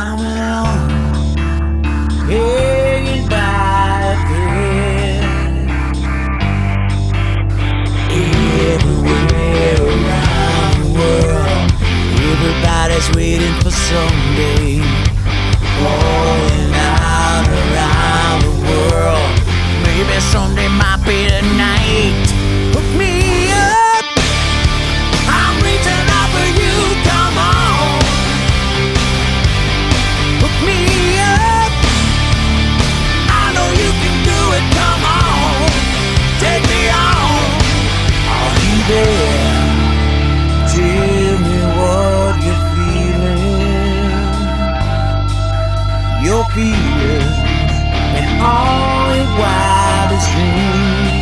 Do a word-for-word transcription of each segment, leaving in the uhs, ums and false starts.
I'm alone, hanging by a thread. Everywhere around the world, everybody's waiting for someday. Falling out around the world, maybe someday might be the night. Hook me up, I'm reaching out for you, come on. Hook me up, I know you can do it, come on. Take me on, are you there? Tell me what you're feeling. Your fears and all your wildest dreams.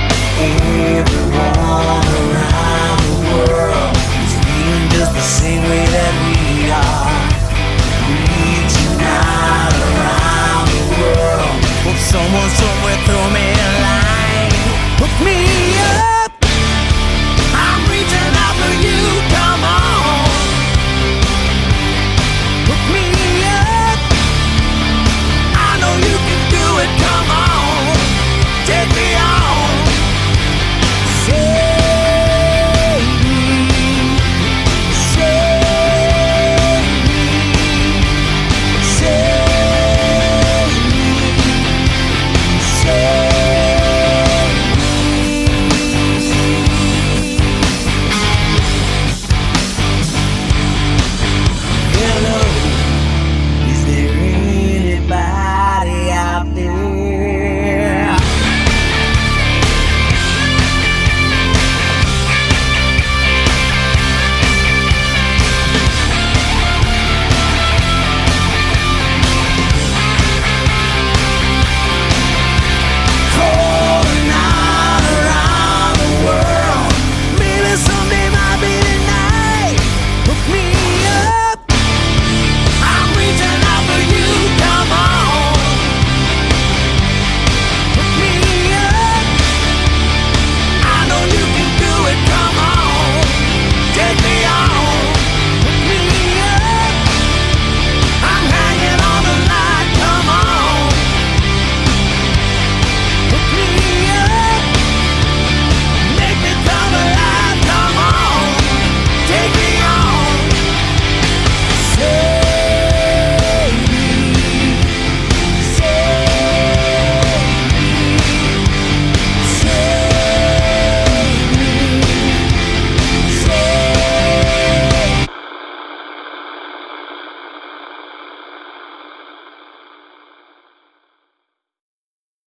Everyone around the world is feeling just the same way